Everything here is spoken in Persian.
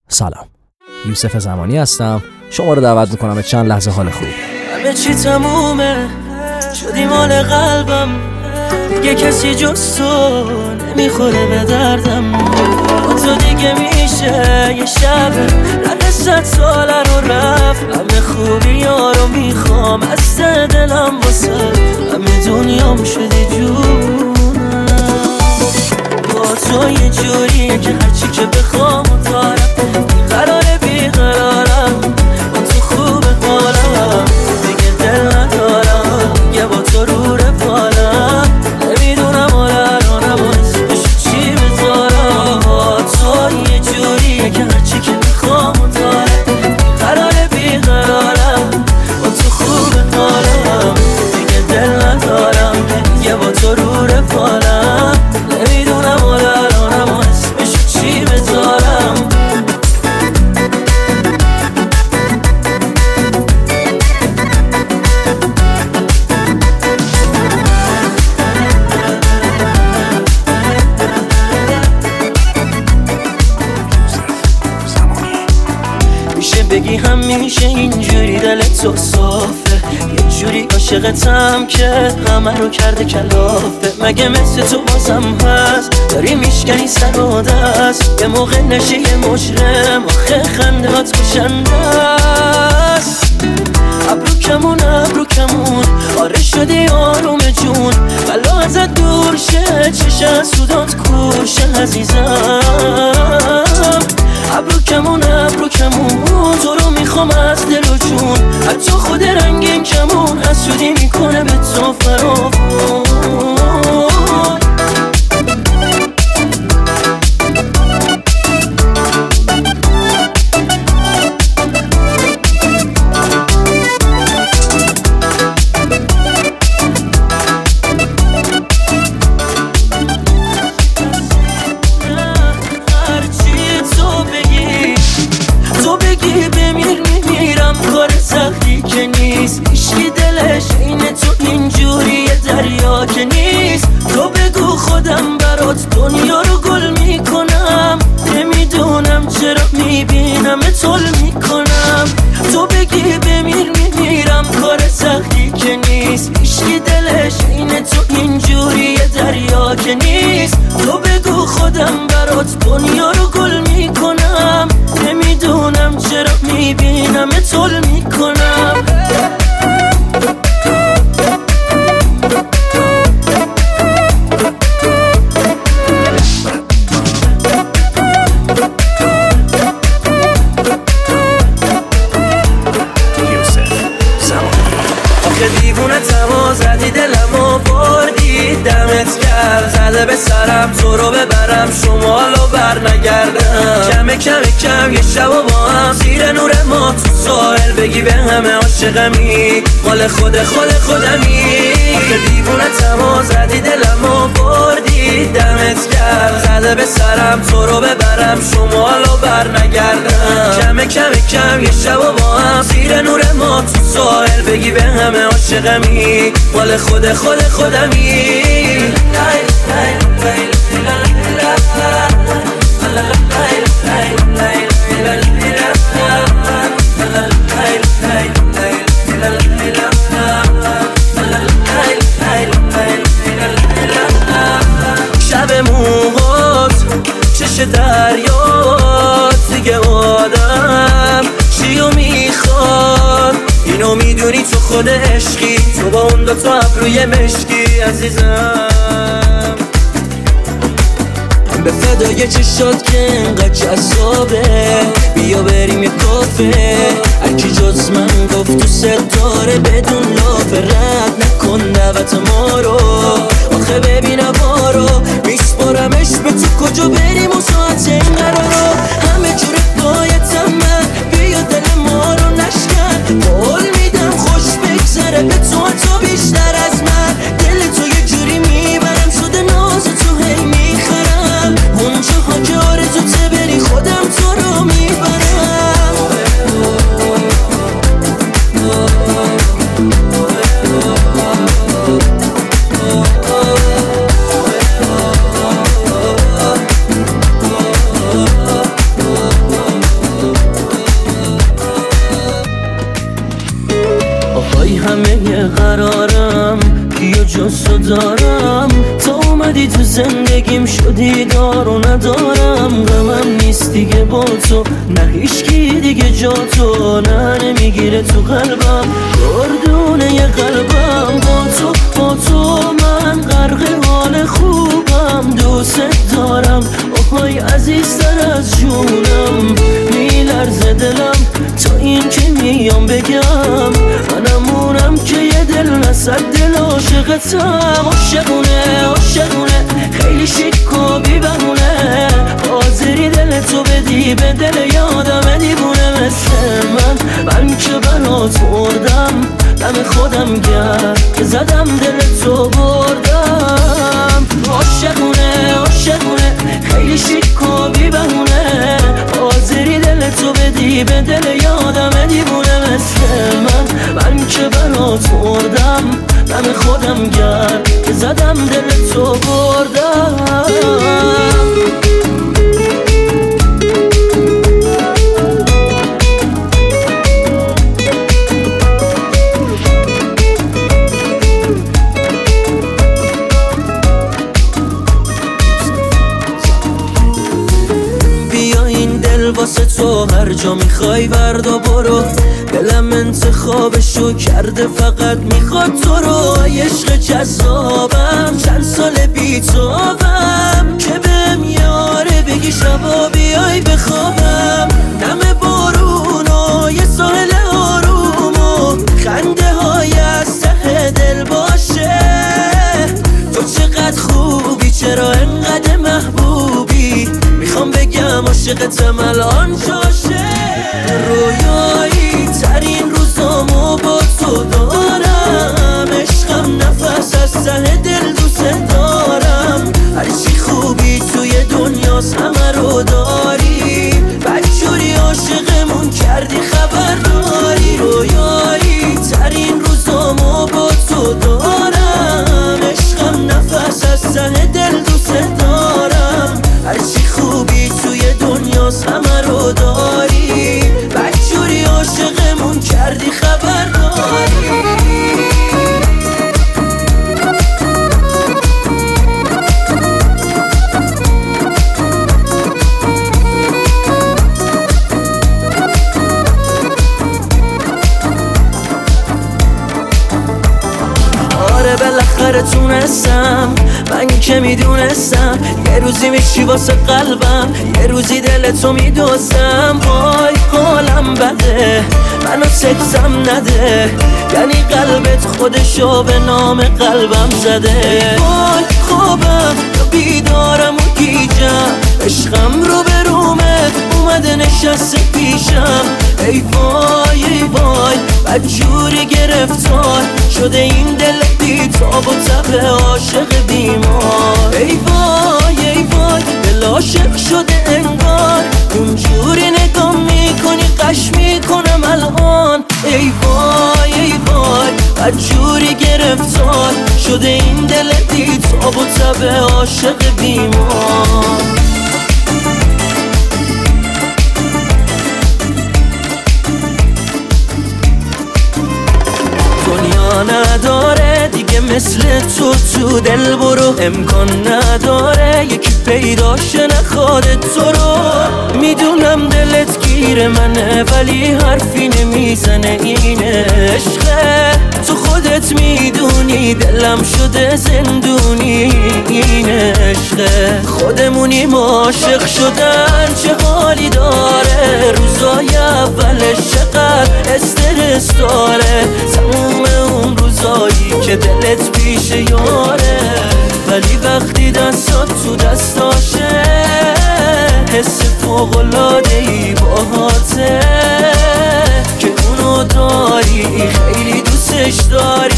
سلام، یوسف زمانی هستم. شما رو دعوت میکنم به چند لحظه حال خوب. همه چی تمومه، شدی مال قلبم، دیگه کسی جز تو نمیخوره به دردم. با تو دیگه میشه یه شب رد 100 ساله رو رفت. همه خوبی ها رو میخوام از ته دلم، واسه همه دنیام شدی جونم. با تو یه جوریه که هرچی که بخوام و دارم، بیقراره بیقرارم، با تو خوبه حالم، دیگه دل ندارم، دیگه با تو رو رفالم. نمیدونم الانم اسمشو چی بذارم. با تو یه جوریه که هرچی که بخوام و دارم، بیقراره بیقرارم، با تو خوبه حالم، دیگه دل ندارم، دیگه با تو رو رفالم. نمیدونم الانم اسمشو چی بذارم. میشه بگی همیشه اینجوری دلت تو صافه، یه جوری عاشقتم که همه رو کرده کلافه. مگه مثل تو بازم هست داری میشکنی سر و دست، یه موقع نشی یه مجرم، آخه خنده هات کشنده است. ابرو کمون آره شدی آروم جون، بلا ازت دور شه، چشه سودات کورشه عزیزم. ابرو کمون تو رو میخوام از دل و جون، حتی خود رنگین کمون حسودی میکنه به تو فراوون. هیچکی دلش این تو اینجوری دریا که نیست. تو بگو خودم برات دنیا رو گل میکنم، نمیدونم چرا میبینم تول میکنم. تو بگی بمیر میمیرم، کار سختی که نیست. هیچکی دلش این تو اینجوری دریا که نیست. تو بگو خودم برات دنیا رو گل میکنم، نمیدونم چرا میبینم تول میکنم. دیوونه تما زدی دلمو بردی، دمت گرم زده به سرم تو رو ببرم شمالو بر نگردم. کم یه شب و با هم زیر نور ما تو ساحل بگی به همه عاشقمی، مال خودمی. دیوونه تما زدی دلمو بردی، دمت گرم زده به سرم تو رو ببرم شمالو بر نگردم. کم یه شب و با هم زیر نور ما تو ساحل بگی به همه عاشقمی، مال خودمی. شب موهات چش دریات، دیگه آدم چیو میخواد؟ اینو میدونی تو خود عشقی، تو با اون دوتا ابروی مشکی عزیزم. به فدای چشات که انقدر جذابه، بیا بریم یه کافه. هرکی جز من گفت تو ستاره بدون لافه، رد نکن دعوت ما رو، آخه ببین هوا رو میسپارمش به تو، کجا بریم و ساعت این قرارو. همه جوره بایدم من، بیا دل ما رو نشکن، قول میدم خوش بگذره به تو بیشتر از من. دل تو یه جوری میبرم شده ناز تو هی میخرم، اونجاها که آرزوته بری خودم تو رو میبرم. دوستو دارم، تا اومدی تو زندگیم شدی دار و ندارم. غمم نیست دیگه با تو، نه هیچکی دیگه جا تو، نه نمیگیره تو قلبم گردونه ی قلبم. با تو من غرق حال خوبم، دوست دارم آهای عزیزتر از جونم. میلرزه دلم تا این که میام بگم، منمونم که یه دل نصد دل عاشقتم. عاشقونه خیلی شیک و بی بهونه، حاضری دل تو بدی به دل یادم دیوونه مثل من که برات مردم، دم خودم گرد که زدم دل تو بردم. عاشقونه خیلی شیک و بی بهونه، حاضری دل تو بدی به دل یادم دیوونه مثل من که برات مردم، دم خودم گرد که زدم دل تو بردم. واسه تو هر جا میخوای وردا برو، دلم انتخابشو کرده فقط میخواد تو رو. عشق جذابم چند سال بی توام، که بهم یاره بگی شبا بیای بخوابم. نم بارون و یه ساحل آروم و خنده های از ته دل باشه. تو چقدر خوبی، چرا انقدر محبوبی، میخوام بگم عاشقتم الان جاشه. رویایی ترین روزامو با تو دارم، عشقم نفس از ته دل دوست دارم. هرچی خوبی توی دنیاست همه رو داری، بدجوری عاشقمون کردی خبر داری. رویایی ترین روزامو با تو دارم، عشقم نفس از ته دل دوست دارم. هرچی خوبی توی دنیاست همه رو داری، بدجوری عاشقمون کردی خبر داری. بالاخره تونستم، من که میدونستم یه روزی میشی واسه قلبم، یه روزی دلتو میدوزم. وای حالم بده، منو سکسم نده، یعنی قلبت خودشو به نام قلبم زده. وای خوابم یا بیدارم و گیجم، عشقم رو به رومه اومده نشسته پیشم. ای وای ای وای بدجوری گرفتار شده این دل بی تاب و تب عاشق بیمار. ای وای دل عاشق شده انگار، اونجوری نگاه میکنی قش میکنم الان. ای وای بدجوری گرفتار شده این دل بی تاب و تب عاشق بیمار. نداره دیگه مثل تو دل برو، امکان نداره یکی پیداشه نخواد تو رو. میدونم دلت گیر منه ولی حرفی نمیزنه، این عشقه تو خودت میدونی، دلم شده زندونی این عشقه. خودمونیم عاشق شدن چه حالی داره، روزای اولش چقدر استرس داره، تموم اون روزایی که دلت پیش یاره. ولی وقتی دستات تو دستاشه حس فوق‌العاده‌ای باهاته، که اونو داری خیلی دوستش داری.